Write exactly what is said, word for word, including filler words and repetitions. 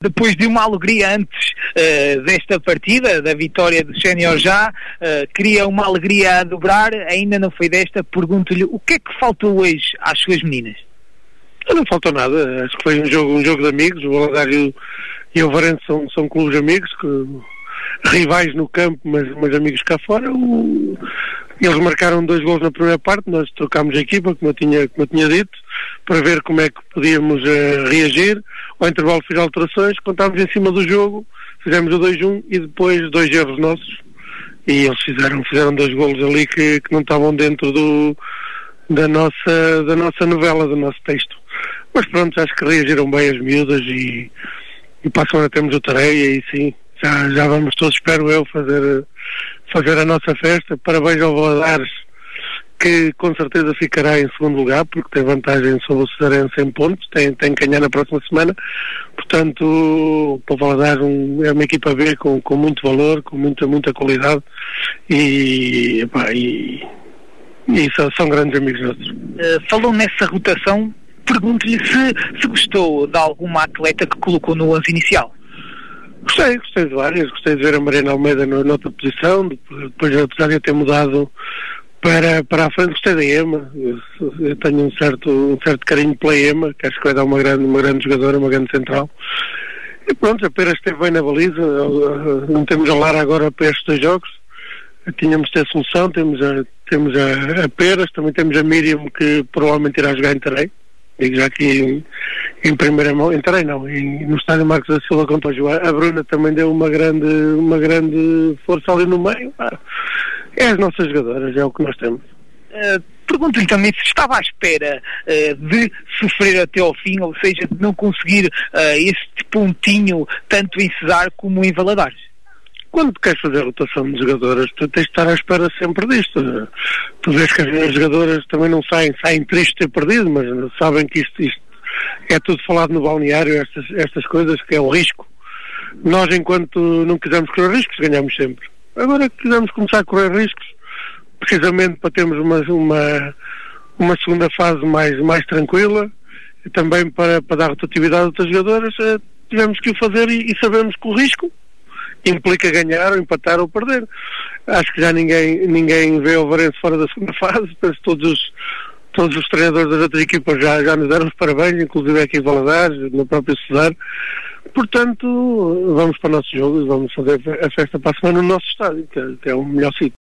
depois de uma alegria antes uh, desta partida, da vitória do Sénior já, uh, queria uma alegria a dobrar, ainda não foi desta. Pergunto-lhe, o que é que faltou hoje às suas meninas? Não faltou nada, acho que foi um jogo, um jogo de amigos. O Valadares e o, e o Varense são, são clubes amigos, que, rivais no campo, mas, mas amigos cá fora. O, eles marcaram dois gols na primeira parte, nós trocámos a equipa, como eu tinha, como eu tinha dito, para ver como é que podíamos uh, reagir. Ao intervalo fiz alterações, contámos em cima do jogo, fizemos o dois a um e depois dois erros nossos, e eles fizeram, fizeram dois golos ali que, que não estavam dentro do, da, nossa, da nossa novela, do nosso texto. Mas pronto, acho que reagiram bem as miúdas, e, e para a semana temos o Tareia, e sim, já, já vamos todos, espero eu, fazer, fazer a nossa festa. Parabéns ao Valadares, que com certeza ficará em segundo lugar, porque tem vantagem sobre o Cesarense em pontos, tem, tem que ganhar na próxima semana. Portanto, para o Valadares um, é uma equipa B com, com muito valor, com muita, muita qualidade, e, epá, e, e são, são grandes amigos nossos. Uh, falou nessa rotação, pergunto-lhe se, se gostou de alguma atleta que colocou no onze inicial. Gostei, gostei de várias, gostei de ver a Mariana Almeida noutra posição, depois apesar de eu ter mudado para, para a frente, gostei da Ema. Eu, eu tenho um certo, um certo carinho pela Ema, que acho que vai dar uma grande, uma grande jogadora, uma grande central. E pronto, a Pera esteve bem na baliza, não temos a Lara agora para estes dois jogos, tínhamos de ter solução, temos a, temos a, a Peras, também temos a Miriam, que provavelmente irá jogar em Tarém. Digo já aqui em, em primeira mão, entrei não, em, no estádio Marcos da Silva contra o João. A Bruna também deu uma grande, uma grande força ali no meio. Ah, é as nossas jogadoras, é o que nós temos. Uh, pergunto-lhe também se estava à espera uh, de sofrer até ao fim, ou seja, de não conseguir uh, esse pontinho tanto em Cesar como em Valadares. Quando queres fazer a rotação de jogadoras, tu tens de estar à espera sempre disto. Tu vês que as jogadoras também não saem, saem tristes de ter perdido, mas sabem que isto, isto é tudo falado no balneário, estas, estas coisas, que é o risco. Nós, enquanto não quisermos correr riscos, ganhamos sempre. Agora quisermos começar a correr riscos, precisamente para termos uma, uma, uma segunda fase mais, mais tranquila, e também para, para dar rotatividade a outras jogadoras, tivemos que o fazer, e, e sabemos que o risco implica ganhar, ou empatar ou perder. Acho que já ninguém, ninguém vê o Varense fora da segunda fase. Penso todos os, todos os treinadores das outras equipas já, já nos deram os parabéns, inclusive aqui em Valadares, no próprio Cesar. Portanto, vamos para o nosso jogo, vamos fazer a festa para a semana no nosso estádio, que é, que é o melhor sítio.